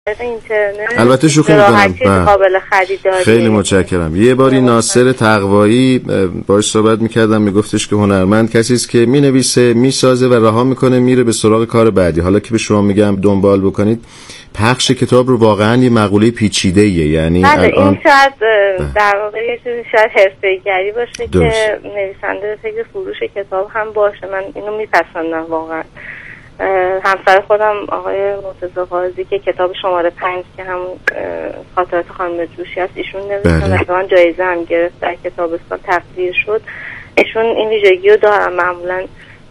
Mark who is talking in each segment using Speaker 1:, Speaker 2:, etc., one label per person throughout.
Speaker 1: اینترنت
Speaker 2: البته شوخی میکنم
Speaker 1: قابل خریداری.
Speaker 2: خیلی متشکرم. یه باری ناصر تقوایی باهاش صحبت میکردم، میگفتش که هنرمند کسی است که مینویسه، میسازه و رها میکنه، میره به سراغ کار بعدی. حالا که به شما میگم دنبال بکنید، پخش کتاب رو واقعا یه مقوله پیچیده‌ایه. یعنی
Speaker 1: الان این شاید در واقع یه چیزی شاید حرفه‌ای‌گری باشه که نویسنده فکر فروش کتاب هم باشه. من اینو میپسندم واقعا. همسر خودم آقای مرتضی قاضی که کتاب شماره 5 که هم خاطرات خانم جوشی هست ایشون نوشتن و من جایزه هم گرفت در کتابستان تقدیر شد. ایشون این ویژگی رو دارن، معمولا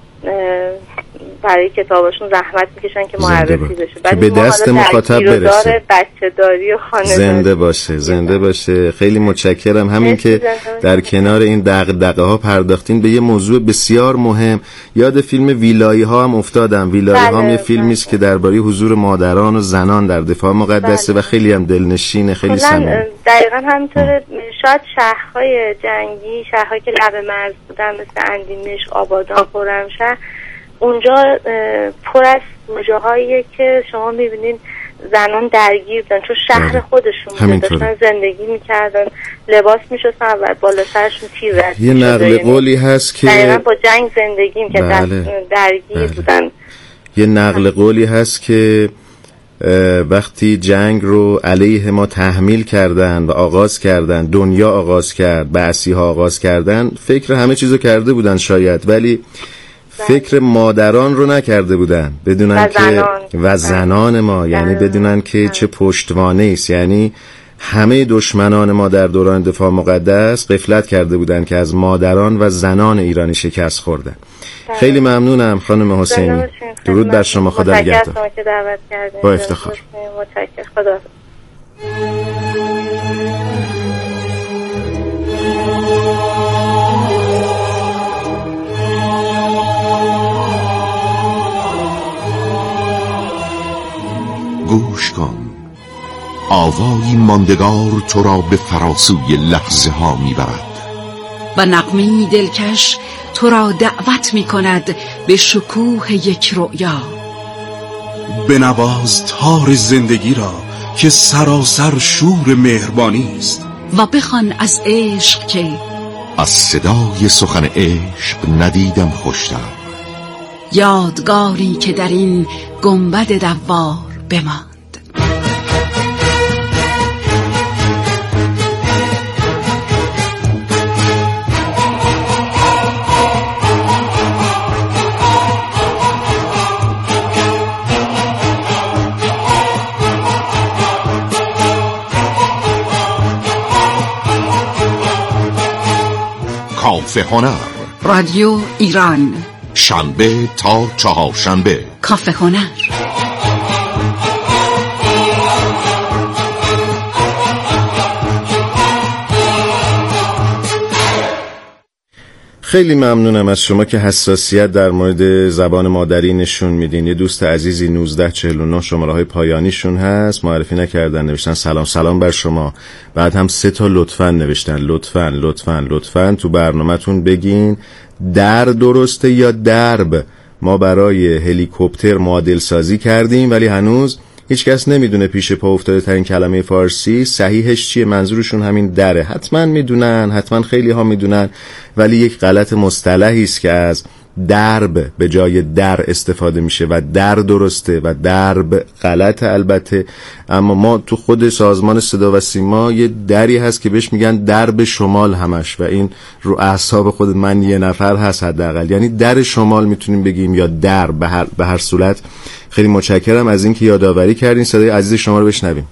Speaker 1: برای کتابشون زحمت میکشن که معرفی بشه،
Speaker 2: که به دست مخاطب برسه.
Speaker 1: بچه داری و خانه
Speaker 2: زنده باشه، زنده باشه. خیلی متشکرم. همین که در کنار این دغدغه ها پرداختین به یه موضوع بسیار مهم. یاد فیلم ویلایی ها هم افتادم. ویلایی ها هم یه فیلمی است که درباره حضور مادران و زنان در دفاع مقدسه و خیلی هم دلنشینه، خیلی صمیمی.
Speaker 1: دقیقاً همینطوره. شاید شهرهای جنگی، شهرهایی که لب مرز بودن مثل اندیمشق، آبادان، خرمشهر، اونجا پر از جاهاییه که شما میبینین زنان درگیر بودن، چون شهر خودشون داشتن زندگی میکردن، لباس میشستن و بالا سرشون تیر رد.
Speaker 2: یه نقل قولی هست که
Speaker 1: دقیقا با جنگ زندگی میکردن، درگیر بودن.
Speaker 2: یه نقل قولی هست که وقتی جنگ رو علیه ما تحمیل کردن و آغاز کردن، دنیا آغاز کرد، بعثی ها آغاز کردن، فکر همه چیزو کرده بودن شاید، ولی فکر مادران رو نکرده بودن، بدونن که و زنان ما، یعنی بدونن که چه پشتوانه است. یعنی همه دشمنان ما در دوران دفاع مقدس غفلت کرده بودن که از مادران و زنان ایرانی شکست خوردن. خیلی ممنونم خانم حسینی. درود بر شما. خدا نگهدار. با افتخار.
Speaker 1: متشکرم. خدا.
Speaker 3: گوش کن، آوایی ماندگار تو را به فراسوی لحظه ها میبرد
Speaker 4: و نغمه‌ای دلکش تو را دعوت میکند به شکوه یک رؤیا.
Speaker 5: بنواز تار زندگی را که سراسر شور مهربانی است
Speaker 4: و بخوان از عشق که
Speaker 3: از صدای سخن عشق ندیدم خوشتر،
Speaker 4: یادگاری که در این گنبد دوار بماند.
Speaker 3: کافه هنر،
Speaker 4: رادیو ایران،
Speaker 3: شنبه تا چهارشنبه.
Speaker 4: کافه هنر.
Speaker 2: خیلی ممنونم از شما که حساسیت در مورد زبان مادری نشون میدین. یه دوست عزیزی 1949 شماره‌های پایانیشون هست، معرفی نکردن، نوشتن سلام بر شما، بعد هم 3 تا لطفاً نوشتن. لطفاً تو برنامه‌تون بگین در درسته یا درب. ما برای هلیکوپتر معادل سازی کردیم ولی هنوز هیچ کس نمیدونه پیش پا افتاده ترین کلمه فارسی صحیحش چیه. منظورشون همین دره. حتما میدونن، حتما خیلی ها میدونن، ولی یک غلط مصطلحی است که از درب به جای در استفاده میشه و در درسته و درب غلط البته. اما ما تو خود سازمان صدا و سیما یه دری هست که بهش میگن درب شمال همش و این رو اعصاب خود من یه نفر هست حداقل، یعنی در شمال میتونیم بگیم یا در. به هر صورت خیلی متشکرم از اینکه یادآوری کردین. صدای عزیز شما رو بشنویم.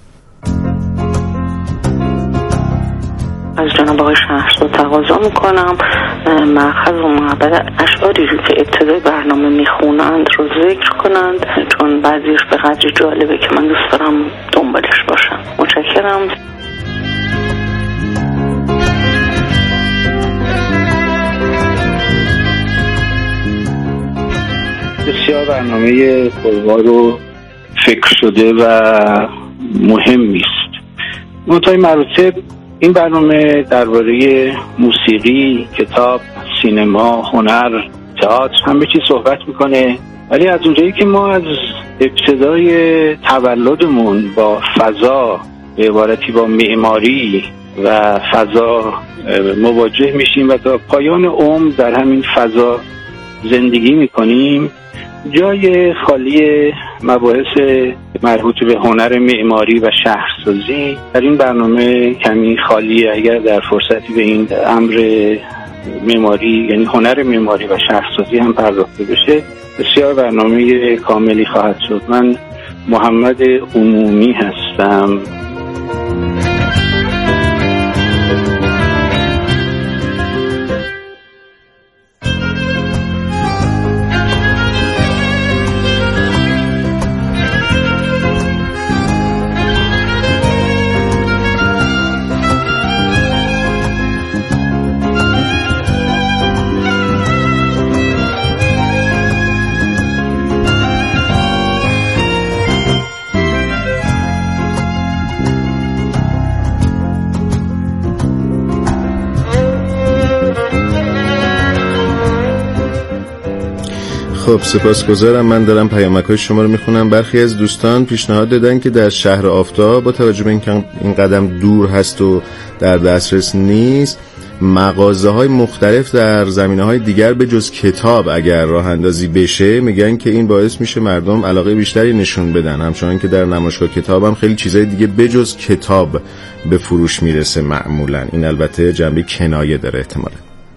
Speaker 6: از جناب آقای شهرزاد تقاضا میکنم مأخذ و معبر اشعاری رو که ابتدای برنامه میخونند رو ذکر کنند، چون بعضیش به قدری جالبه که من دوست دارم دنبالش باشم. متشکرم.
Speaker 7: بسیار برنامه پربار و فکر شده و مهمی است. منتهای مراتب این برنامه درباره موسیقی، کتاب، سینما، هنر، تئاتر همه چیز صحبت میکنه ولی از اونجایی که ما از ابتدای تولدمون با فضا، به عبارتی با معماری و فضا مواجه میشیم و تا پایان عمر در همین فضا زندگی میکنیم، جای خالی مباحث مربوط به هنر معماری و شهرسازی در این برنامه کمی خالیه. اگر در فرصتی به این امر معماری، یعنی هنر معماری و شهرسازی هم پرداخته بشه، بسیار برنامه کاملی خواهد شد. من محمد عمومی هستم.
Speaker 2: خب سپاسگزارم. من دارم پیامک‌های شما رو میخونم. برخی از دوستان پیشنهاد دادن که در شهر آفتاب با توجه به اینکه این قدم دور هست و در دسترس نیست، مغازه‌های مختلف در زمینه‌های دیگر به جز کتاب اگر راه اندازی بشه، میگن که این باعث میشه مردم علاقه بیشتری نشون بدن. همچنان که در نمایشگاه کتاب هم خیلی چیزای دیگه به جز کتاب به فروش میرسه معمولاً. این البته جنبه کنایه داره احتمالاً.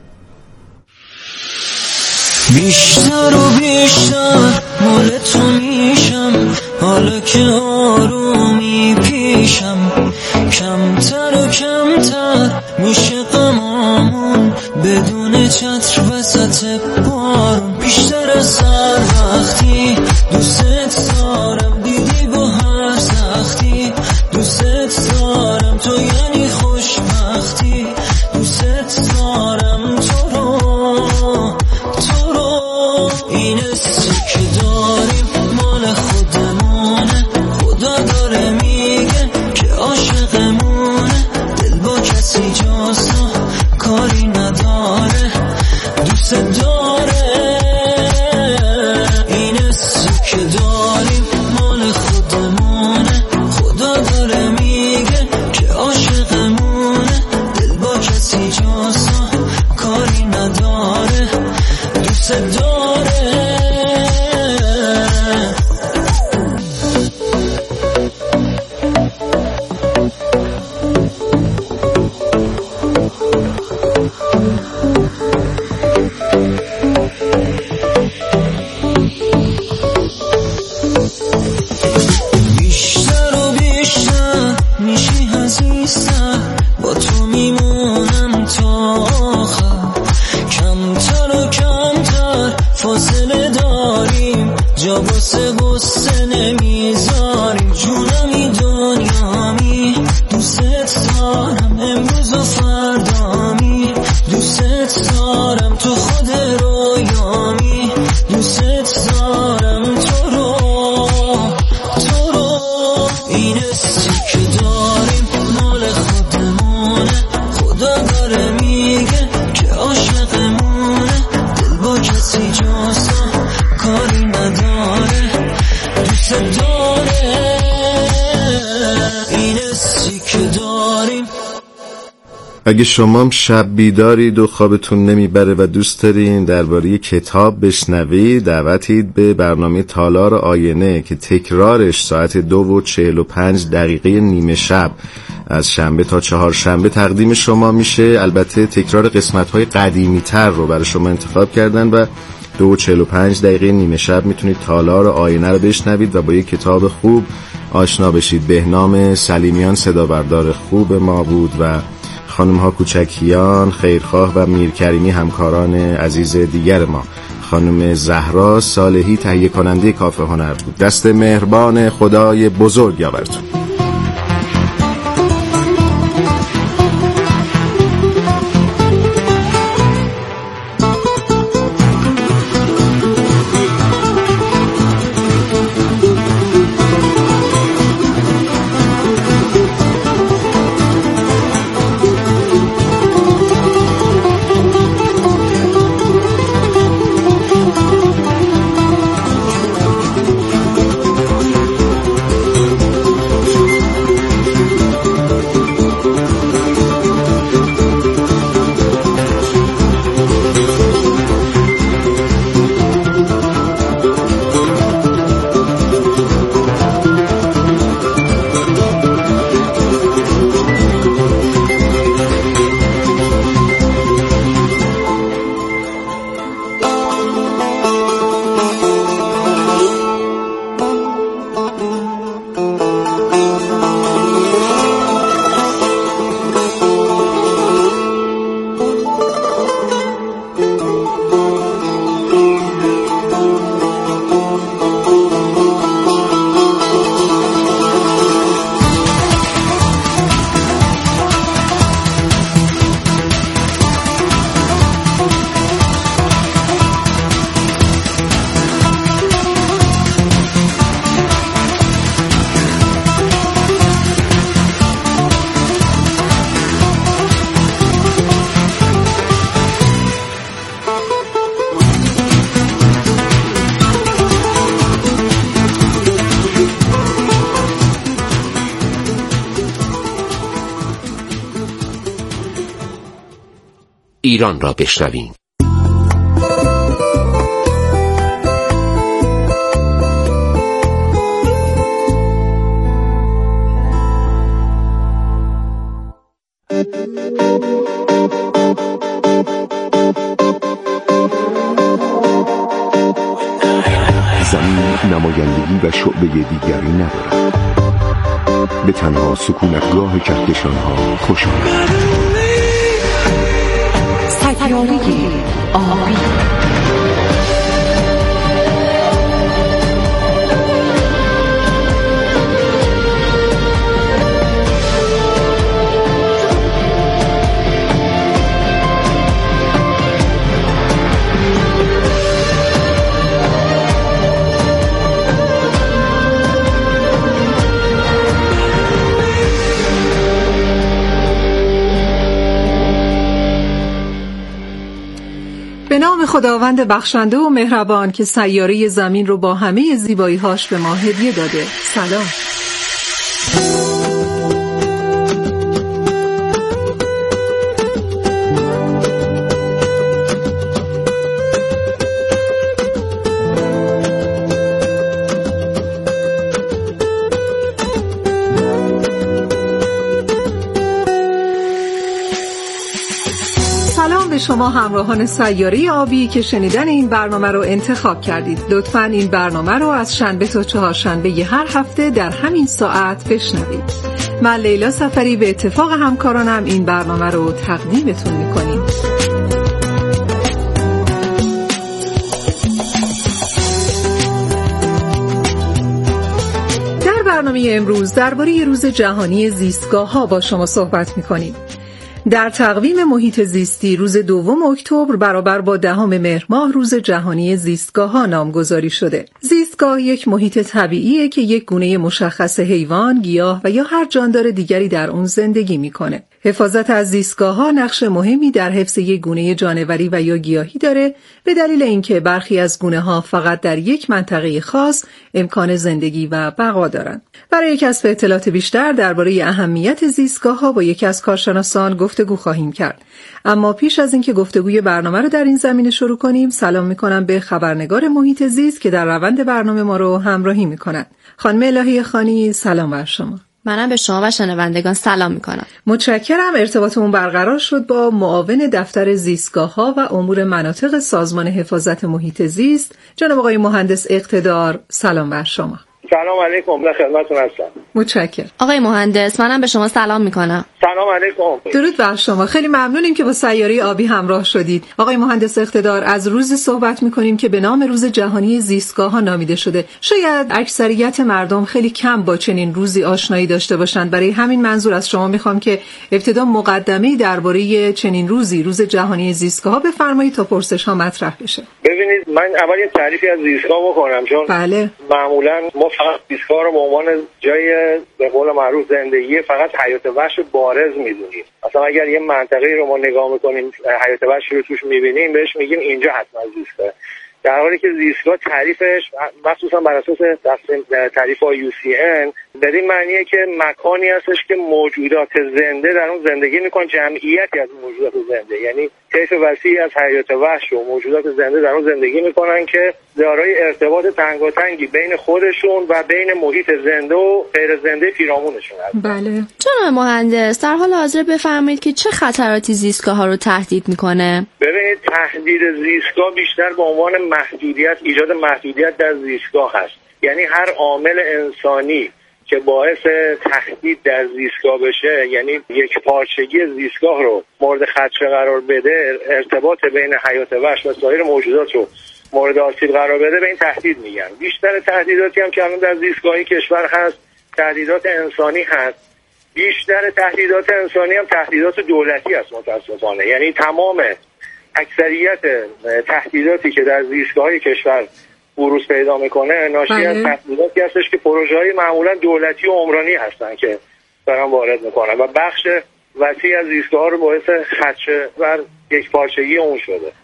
Speaker 8: بیشتر و بیشتر مال تو میشم، حالا که آرومی پیشم، کمتر و کمتر میشه غمامون بدون چتر وسط بارون. بیشتر از هر وقتی دوست دارم، دیدی با هر سختی دوست دارم، تو یعنی خوشبختی، دوست دارم تو رو. این حسی که داریم مال خودمونه، خدا داره میگه که عاشقمونه، دل با کسی جاست و کاری نداره، دوست داره. این حسی که داریم مال خودمونه، خدا داره میگه که عاشقمونه، دل با کسی جاست و کاری نداره، دوست داره.
Speaker 2: اگه شما هم شب بیدارید و خوابتون نمیبره و دوست دارین درباره کتاب بشنوید، دعوتید به برنامه تالار آینه که تکرارش ساعت 2:45 نیمه شب از شنبه تا چهارشنبه تقدیم شما میشه. البته تکرار قسمت‌های قدیمی‌تر رو برای شما انتخاب کردن و 2:45 نیمه شب میتونید تالار آینه رو بشنوید و با یک کتاب خوب آشنا بشید. بهنام سلیمیان صدابردار خوب ما بود و خانم ها کوچکیان خیرخواه و میرکریمی همکاران عزیز دیگر ما. خانم زهرا صالحی تهیه کننده کافه هنر بود. دست مهربان خدای بزرگ یاورتون.
Speaker 3: ایران را بشنویم.
Speaker 9: زمین نمایندگی و شعبه دیگری ندارد. به تنها سکونتگاه کهکشان‌ها خوش آمد.
Speaker 4: سیاره آبی. به نام خداوند بخشنده و مهربان که سیاره زمین رو با همه زیبایی‌هاش به ما هدیه داده. سلام. به شما همراهان سیاره آبی که شنیدن این برنامه رو انتخاب کردید. لطفاً این برنامه رو از شنبه تا چهارشنبه هر هفته در همین ساعت بشنوید. من لیلا سفری به اتفاق همکارانم این برنامه رو تقدیمتون می‌کنیم. در برنامه امروز درباره روز جهانی زیستگاه‌ها با شما صحبت می‌کنیم. در تقویم محیط زیستی روز 2 اکتبر برابر با 10 مهر ماه روز جهانی زیستگاه‌ها نامگذاری شده. زیستگاه یک محیط طبیعیه که یک گونه مشخص حیوان، گیاه و یا هر جاندار دیگری در اون زندگی میکنه. حفاظت از زیستگاه‌ها نقش مهمی در حفظ یک گونه جانوری و یا گیاهی داره، به دلیل اینکه برخی از گونه‌ها فقط در یک منطقه خاص امکان زندگی و بقا دارند. برای کسب اطلاعات بیشتر درباره اهمیت زیستگاه‌ها با یکی از کارشناسان گفتگو خواهیم کرد. اما پیش از اینکه گفتگوی برنامه رو در این زمینه شروع کنیم، سلام می‌کنم به خبرنگار محیط زیست که در روند برنامه ما رو همراهی می‌کنند. خانم الهی خانی، سلام بر شما.
Speaker 10: منم به شما و شنوندگان سلام میکنم.
Speaker 4: متشکرم. ارتباطمون برقرار شد با معاون دفتر زیستگاه‌ها و امور مناطق سازمان حفاظت محیط زیست، جناب آقای مهندس اقتدار. سلام بر شما.
Speaker 11: سلام علیکم، در خدمتتون هستم.
Speaker 4: متشکرم.
Speaker 10: آقای مهندس، منم به شما سلام میکنم.
Speaker 11: سلام علیکم.
Speaker 4: درود بر شما. خیلی ممنونیم که با سیاره آبی همراه شدید. آقای مهندس اقتدار، از روزی صحبت میکنیم که به نام روز جهانی زیستگاه‌ها نامیده شده. شاید اکثریت مردم خیلی کم با چنین روزی آشنایی داشته باشند. برای همین منظور از شما میخوام که ابتدا مقدمه‌ای درباره چنین روزی، روز جهانی زیستگاه‌ها بفرمایید تا پرسش‌ها مطرح بشه.
Speaker 11: ببینید، من اول یه تعریفی از زیستگاه بکنم، چون
Speaker 4: بله.
Speaker 11: معمولاً ما فقط زیستگاه رو به عنوان جای به قول معروف زندگی فقط حیات وحش بارز میدونیم. مثلا اگر یه منطقه‌ای رو ما نگاه میکنیم، حیات وحش رو توش میبینیم، بهش میگیم اینجا حتما زیستگاه. در حالی که زیستگاه تعریفش مخصوصا بر اساس تعریف UCN در این معنیه که مکانی هستش که موجودات زنده در اون زندگی میکنن، جمعیتی از موجودات زنده، یعنی طیف وسیعی از حیات وحش و موجودات زنده در اون زندگی میکنن که دارای ارتباط تنگاتنگی بین خودشون و بین محیط زنده و غیر زنده پیرامونشون هست.
Speaker 4: بله.
Speaker 10: جناب مهندس، در حال حاضر بفرمایید که چه خطراتی زیستگاه‌ها رو تهدید میکنه؟
Speaker 11: ببینید، تهدید زیستگاه بیشتر به عنوان محدودیت، ایجاد محدودیت در زیستگاه هست. یعنی هر عامل انسانی که باعث تهدید در زیستگاه بشه، یعنی یک پارچگی زیستگاه رو مورد خدشه قرار بده، ارتباط بین حیات وحش و سایر موجودات رو مورد آسیب قرار بده، به این تهدید میگن. بیشتر تهدیداتی هم که الان در زیستگاهی کشور هست تهدیدات انسانی هست. بیشتر تهدیدات انسانی هم تهدیدات دولتی هست متاسفانه. یعنی تمام اکثریت تهدیداتی که در زیستگاه‌های کشور بروز پیدا میکنه ناشی از تهدیداتی هستش که پروژه‌های معمولا دولتی و عمرانی هستن که دارن وارد میکنن و بخش وسیع از زیستگاه‌ها رو باعث خدشه و یک پارچگی اون شده.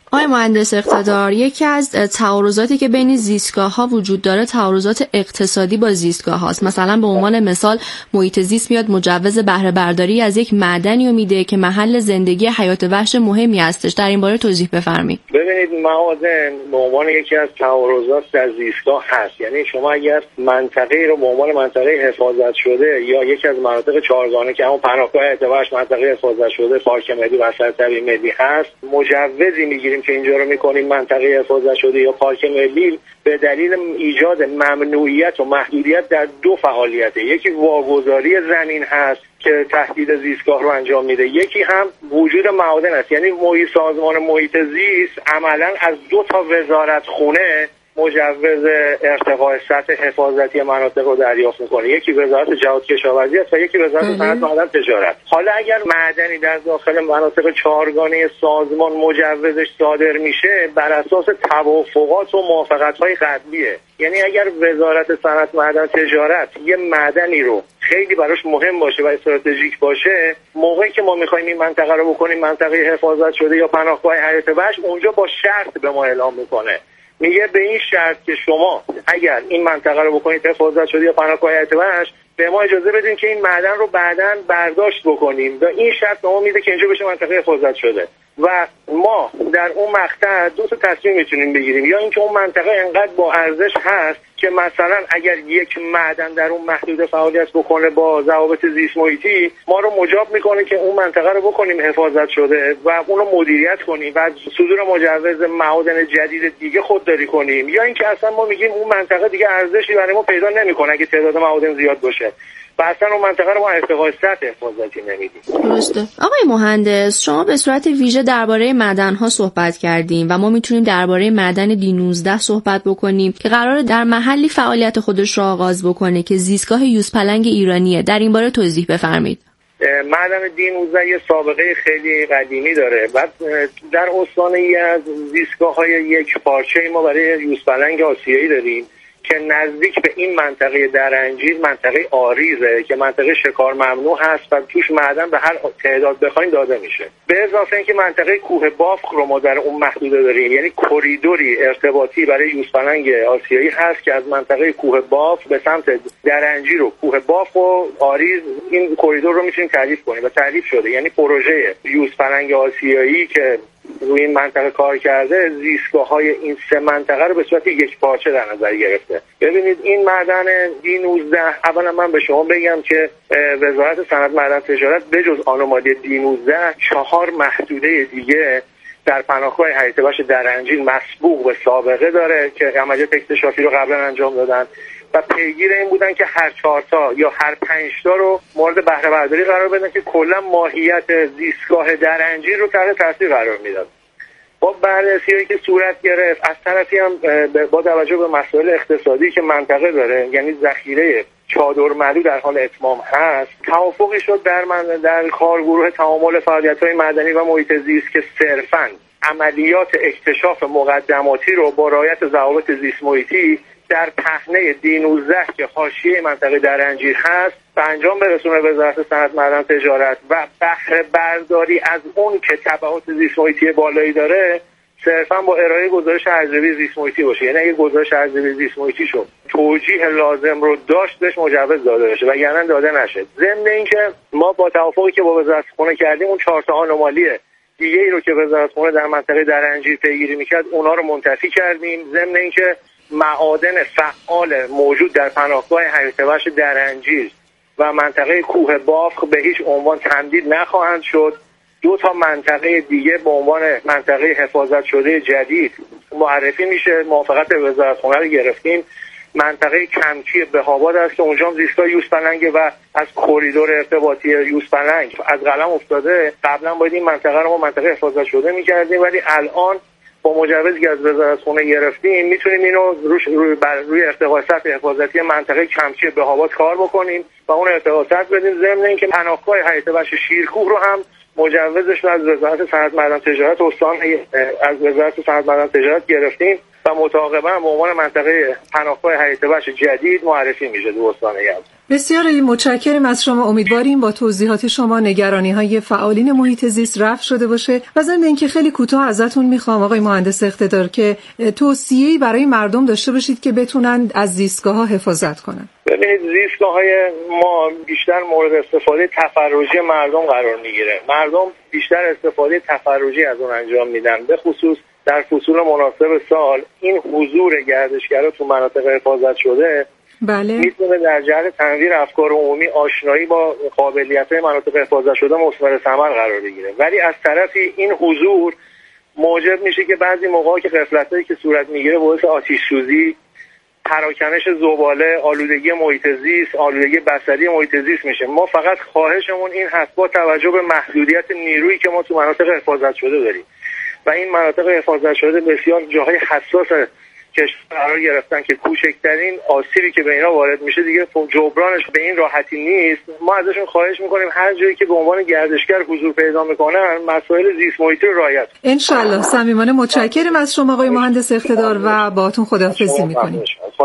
Speaker 10: آقای مهندس اقتدار، یکی از تعارضاتی که بین زیستگاه‌ها وجود داره تعارضات اقتصادی با زیستگاه‌هاست. مثلا به عنوان مثال محیط زیست میاد مجوز بهره برداری از یک معدنی رو میده که محل زندگی حیات وحش مهمی هستش. در این باره توضیح بفرمایید.
Speaker 11: ببینید، معادن به عنوان یکی از تعارضات در زیستگاه هست. یعنی شما اگر منطقه رو به عنوان منطقه حفاظت شده یا یکی از مناطق چهارگانه که همون پناهگاه حیات وحش منطقه حفاظت شده، پارک ملی و اثر طبیعی ملی هست، مجوزی میگیریم که اینجا رو میکنیم منطقه حفاظت شده یا پارک ملی به دلیل ایجاد ممنوعیت و محدودیت در دو فعالیته. یکی واگذاری زمین هست که تهدید زیستگاه رو انجام میده، یکی هم وجود معادن است. یعنی سازمان محیط زیست عملا از 2 تا وزارت خونه مجوز ارتقاء سطح حفاظتی مناطق رو دریافت میکنه. یکی وزارت جهاد کشاورزی است و یکی وزارت صنعت معدن تجارت. حالا اگر معدنی در داخل مناطق چهارگانه سازمان مجوزش صادر میشه بر اساس توافقات و موافقت‌های قبلیه. یعنی اگر وزارت صنعت معدن تجارت یه معدنی رو خیلی براش مهم باشه و استراتژیک باشه، موقعی که ما می‌خوایم این منطقه رو بکنیم منطقه حفاظت شده یا پناهگاه حیات وحش، اونجا با شرط به ما اعلام میکنه، میگه به این شرط که شما اگر این منطقه رو بکنید حفاظت شده یا پناهگاه حیات وحش، به ما اجازه بدین که این معدن رو بعداً برداشت بکنیم و این شرط به ما میده که اینجا بشه منطقه حفاظت شده. و ما در اون مقطع 2 تا تصمیم میتونیم بگیریم، یا اینکه اون منطقه انقدر با ارزش هست که مثلا اگر یک معدن در اون محدوده فعالیت بکنه با ضوابط زیست محیطی، ما رو مجاب میکنه که اون منطقه رو بکنیم حفاظت شده و اون رو مدیریت کنیم و صدور مجوز معادن جدید دیگه خودداری کنیم، یا اینکه اصلا ما میگیم اون منطقه دیگه ارزشی برای ما پیدا نمیکنه اگه تعداد معادن زیاد باشه و اصلا اون منطقه رو ما ارتقاء سطح حفاظتی نمیدیم.
Speaker 10: درسته. آقای مهندس، شما به صورت ویژه درباره معدن‌ها صحبت کردیم و ما میتونیم درباره معدن D19 صحبت بکنیم که قراره در محلی فعالیت خودش را آغاز بکنه که زیستگاه یوزپلنگ ایرانیه. در این باره توضیح بفرمایید.
Speaker 11: معدن D19 یه سابقه خیلی قدیمی داره. بعد در استانه‌ای از زیستگاه‌های یک پارچه ما برای یوزپلنگ آسیایی داریم که نزدیک به این منطقه درنجیل منطقه آریزه که منطقه شکار ممنوع هست و توش معدن به هر تعداد بخوایم داده میشه. به اضافه اینکه منطقه کوه بافق رو ما در اون محدوده داریم، یعنی کریدوری ارتباطی برای یوزپلنگ آسیایی هست که از منطقه کوه بافق به سمت درنجیل و کوه بافق و آریز این کریدور رو میتونیم تعریف کنیم و تعریف شده. یعنی پروژه یوزپلنگ آسیایی که روی این منطقه کار کرده زیستگاه‌های این 3 منطقه رو به صورت یک پارچه در نظر گرفته. ببینید این معدن D19، اولا من به شما بگم که وزارت صنعت معدن تجارت بجز آنومالی D19 4 محدوده دیگه در پناهگاه حیات وحش درنجیل مسبوق به سابقه داره که عملیات اکتشافی رو قبلا انجام دادن و پیگیر این بودن که هر 4 تا یا هر 5 تا رو مورد بهره برداری قرار بدن که کلا ماهیت زیستگاه درنجیل رو تحت تاثیر قرار میداد. با بررسی‌هایی که صورت گرفت از طرفی هم با توجه به مسائل اقتصادی که منطقه داره، یعنی ذخیره چادرملو در حال اتمام هست، توافقی شد در کارگروه تعامل فعالیت‌های معدنی و محیط زیست که صرفاً عملیات اکتشاف مقدماتی رو با رعایت ضوابط زیست محیطی در پهنه D19 که حاشیه منطقه درنجیل هست به انجام برسونه وزارت صنعت معدن تجارت و بهره برداری از اون که تبعات زیست محیطی بالایی داره صرفا با ارائه گزارش ارزیابی زیست محیطی باشه. یعنی اگه گزارش ارزیابی زیست محیطی شد توجیه لازم رو داشت بهش مجوز داده بشه و یعنی داده نشه. ضمن اینکه ما با توافقی که با وزارت خونه کردیم اون 4 تا آنومالی دیگه ای رو که وزارت خونه در منطقه درنجیل پیگیری میکرد اونها رو منتفی کردیم. ضمن اینکه معادن فعال موجود در پناهگاه حیات وحش درنجیل و منطقه کوه بافق به هیچ عنوان تمدید نخواهند شد. 2 تا منطقه دیگه به عنوان منطقه حفاظت شده جدید معرفی میشه. موافقت وزارتخونه رو گرفتیم. منطقه کمکی بهاباد است که اونجا هم زیستگاه یوزپلنگ و از کریدور ارتباطی یوزپلنگ از قلم افتاده. قبلا باید این منطقه رو ما منطقه حفاظت شده میکردیم ولی الان با مجوزی که از وزارتخونه گرفتیم میتونیم اینو روی ارتقاء سطح حفاظتی منطقه کمچی بهاباد کار بکنیم و اون ارتقاء سطح بدیم. ضمن اینکه پناهگاه حیات وحش شیرکوه رو هم مجوزش رو از وزارت صنعت معدن تجارت استان از وزارت صنعت معدن تجارت گرفتیم و متعاقبا به عنوان منطقه پناهگاه حیات وحش جدید معرفی میشه دو استان یزد.
Speaker 4: بسیار متشکرم از شما. امیدواریم با توضیحات شما نگرانی‌های فعالین محیط زیست رفع شده باشه. و ضمن اینکه خیلی کوتاه ازتون میخوام آقای مهندس اقتدار که توصیه‌ای برای مردم داشته باشید که بتونن از زیستگاه‌ها حفاظت کنن.
Speaker 11: ببینید زیستگاه‌های ما بیشتر مورد استفاده تفرجی مردم قرار میگیره. مردم بیشتر استفاده تفرجی از اون انجام میدن، به خصوص در فصول مناسب سال. این حضور گردشگرا تو مناطق حفاظت شده
Speaker 4: بله
Speaker 11: میتونه در جهت تنویر افکار عمومی، آشنایی با قابلیت‌های مناطق حفاظت شده مثمر ثمر قرار بگیره. ولی از طرفی این حضور موجب میشه که بعضی موقعا که غفلتایی که صورت میگیره باعث آتش سوزی، پراکنش زباله، آلودگی محیط زیست، آلودگی بصری محیط زیست میشه. ما فقط خواهشمون این هست با توجه به محدودیت نیرویی که ما تو مناطق حفاظت شده داریم و این مناطق حفاظت شده بسیار جاهای حساس کشور قرار گرفتن که کوچکترین آسیبی که به اینا وارد میشه دیگه جبرانش به این راحتی نیست. ما ازشون خواهش میکنیم هر جایی که به عنوان گردشگر حضور پیدا میکنن مسائل زیست محیطی رو رعایت کنن.
Speaker 4: ان شاء الله. صمیمانه متشکرم از شما آقای مهندس اقتدار و باهاتون خداحافظی میکنیم.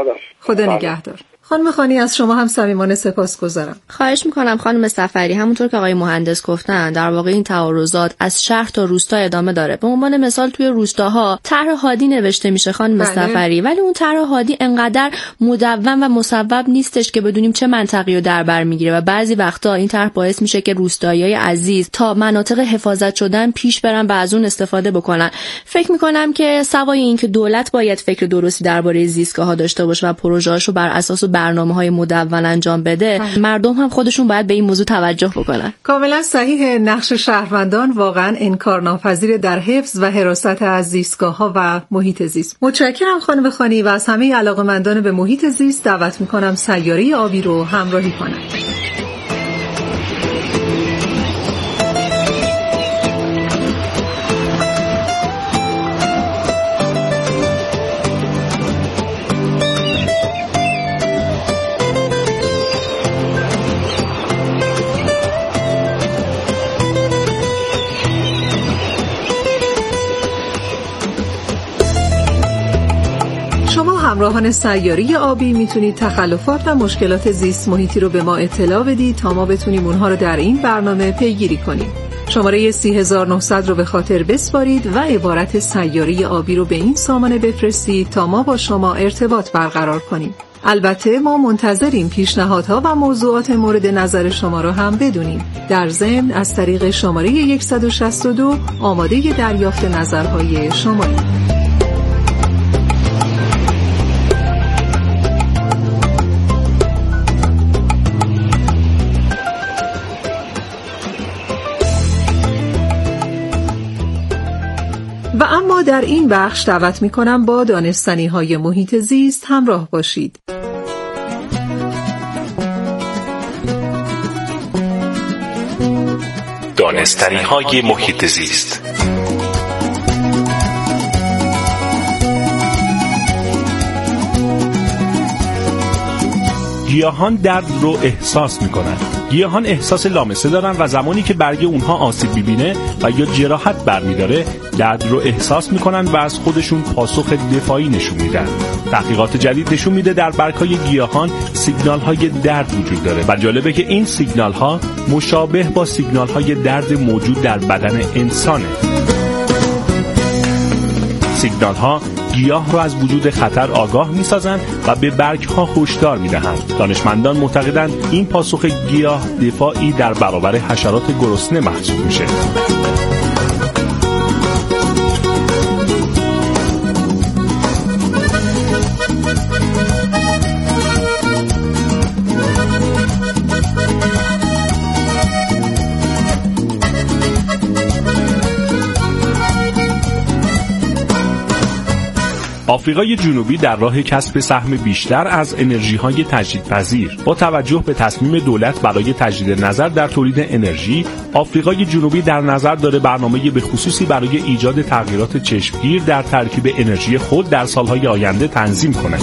Speaker 4: خدا نگهدار. خانم خانی از شما هم صمیمانه سپاسگزارم.
Speaker 10: خواهش میکنم خانم صفری. همونطور که آقای مهندس گفتن در واقع این تعارضات از شهر تا روستا ادامه داره. به عنوان مثال توی روستاها طرح هادی نوشته میشه خانم صفری، ولی اون طرح هادی انقدر مدون و مصوب نیستش که بدونیم چه منطقی رو در بر میگیره و بعضی وقتا این طرح باعث میشه که روستاییای عزیز تا مناطق حفاظت شدن پیش برن و از اون استفاده بکنن. فکر میکنم که سوای این که دولت باید فکر درستی درباره زیستگاه‌ها داشته باشه و پروژه‌هاشو بر اساس برنامه‌های مدون انجام بده، مردم هم خودشون باید به این موضوع توجه بکنن.
Speaker 4: کاملا صحیح. نقش شهروندان واقعا انکارناپذیر در حفظ و حراست از زیستگاه‌ها و محیط زیست. متشکرم خانم خانی و از همه علاقه‌مندان به محیط زیست دعوت می‌کنم سیاره آبی رو همراهی کنند. همراهان سیاره آبی میتونید تخلفات و مشکلات زیست محیطی رو به ما اطلاع بدید تا ما بتونیم اونها رو در این برنامه پیگیری کنیم. شماره 30900 رو به خاطر بسپارید و عبارت سیاره آبی رو به این سامانه بفرستید تا ما با شما ارتباط برقرار کنیم. البته ما منتظریم پیشنهادها و موضوعات مورد نظر شما رو هم بدونیم. در ضمن از طریق شماره 162 آماده دریافت نظرهای شماییم. و اما در این بخش دعوت می‌کنم با دانستنی‌های محیط زیست همراه باشید.
Speaker 12: دانستنی‌های محیط زیست.
Speaker 13: گیاهان درد رو احساس می‌کنند. گیاهان احساس لامسه دارن و زمانی که برگ اونها آسیب می‌بینه و یا جراحت برمی‌داره درد رو احساس می‌کنن و از خودشون پاسخ دفاعی نشون میدن. تحقیقات جدید نشون میده در برگ‌های گیاهان سیگنال‌های درد وجود داره و جالبه که این سیگنال‌ها مشابه با سیگنال‌های درد موجود در بدن انسانه. سیگنال‌ها گیاه رو از وجود خطر آگاه می‌سازند و به برگ‌ها هشدار می‌دهند. دانشمندان معتقدند این پاسخ گیاه دفاعی در برابر حشرات گرسنه محسوب میشه. آفریقای جنوبی در راه کسب سهم بیشتر از انرژی‌های تجدیدپذیر. با توجه به تصمیم دولت برای تجدید نظر در تولید انرژی، آفریقای جنوبی در نظر داره برنامه به خصوصی برای ایجاد تغییرات چشمگیر در ترکیب انرژی خود در سالهای آینده تنظیم کند.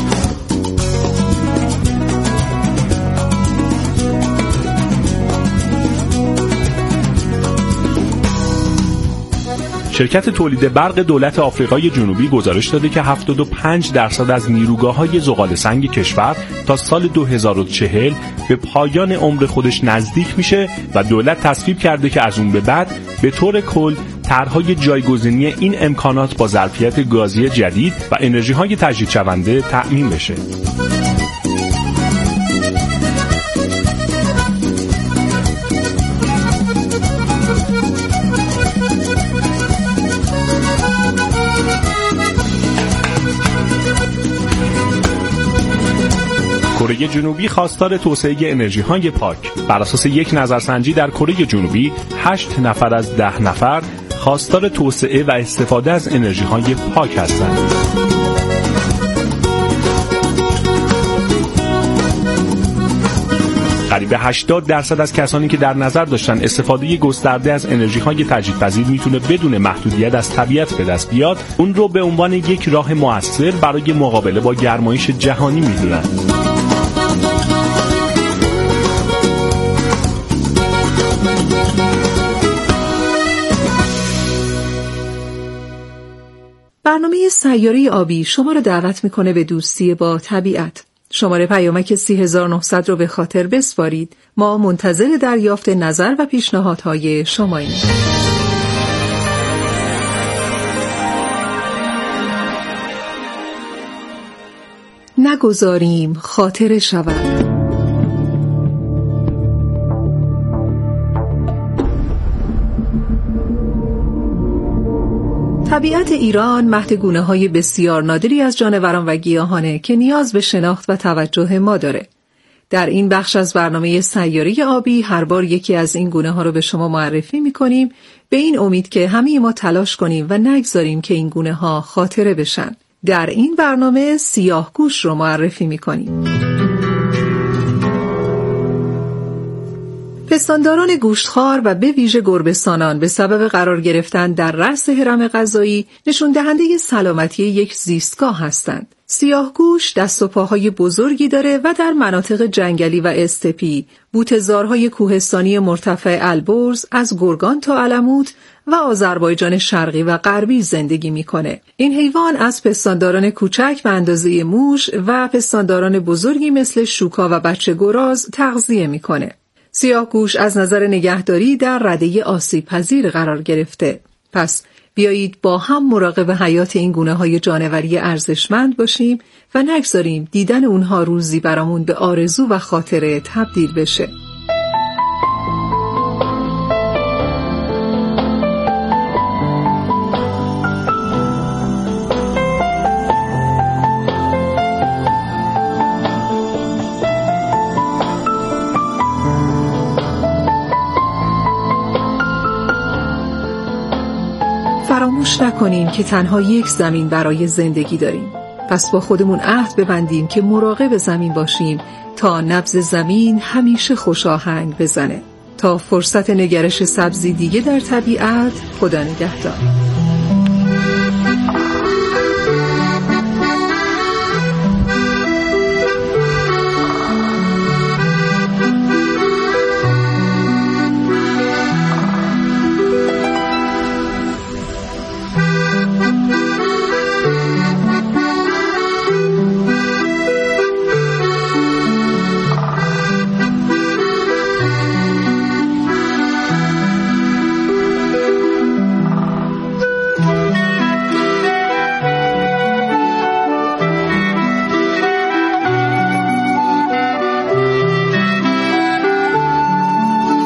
Speaker 13: شرکت تولید برق دولت آفریقای جنوبی گزارش داده که 75% از نیروگاه‌های زغال‌سنگ کشور تا سال 2040 به پایان عمر خودش نزدیک میشه و دولت تصویب کرده که از اون به بعد به طور کل طرح‌های جایگزینی این امکانات با ظرفیت گازی جدید و انرژی‌های تجدیدشونده تأمین بشه. کره جنوبی خواستار توسعه انرژی‌های پاک. بر اساس یک نظرسنجی در کره جنوبی 8 نفر از 10 نفر خواستار توسعه و استفاده از انرژی‌های پاک هستند. قریب 80% از کسانی که در نظر داشتن استفاده گسترده از انرژی‌های تجدیدپذیر میتونه بدون محدودیت از طبیعت به دست بیاد، اون رو به عنوان یک راه مؤثر برای مقابله با گرمایش جهانی میدونن.
Speaker 4: برنامه سیاره آبی شما را دعوت میکنه به دوستی با طبیعت. شماره پیامک 30900 رو به خاطر بسپارید. ما منتظر دریافت نظر و پیشنهادهای شماییم. نگذاریم خاطره شود. طبیعت ایران مهد گونه‌های بسیار نادری از جانوران و گیاهانه که نیاز به شناخت و توجه ما داره. در این بخش از برنامه سیاره آبی هر بار یکی از این گونه‌ها رو به شما معرفی می‌کنیم، به این امید که همه ما تلاش کنیم و نگذاریم که این گونه‌ها خاطره بشن. در این برنامه سیاهگوش رو معرفی می‌کنیم. پستانداران گوشتخوار و به ویژه گربه‌سانان به سبب قرار گرفتن در رأس هرم غذایی نشون دهنده سلامتی یک زیستگاه هستند. سیاهگوش دست و پاهای بزرگی داره و در مناطق جنگلی و استپی، بوته‌زارهای کوهستانی مرتفع البرز از گرگان تا علموت و آذربایجان شرقی و غربی زندگی میکنه. این حیوان از پستانداران کوچک به اندازه موش و پستانداران بزرگی مثل شوکا و بچه گراز تغذیه میکنه. سیاهگوش از نظر نگهداری در رده آسیب پذیر قرار گرفته. پس بیایید با هم مراقب حیات این گونه‌های جانوری ارزشمند باشیم و نگذاریم دیدن اونها روزی برامون به آرزو و خاطره تبدیل بشه. فراموش نکنیم که تنها یک زمین برای زندگی داریم. پس با خودمون عهد ببندیم که مراقب زمین باشیم تا نبض زمین همیشه خوش آهنگ بزنه. تا فرصت نگرش سبزی دیگه در طبیعت، خدا نگهدار.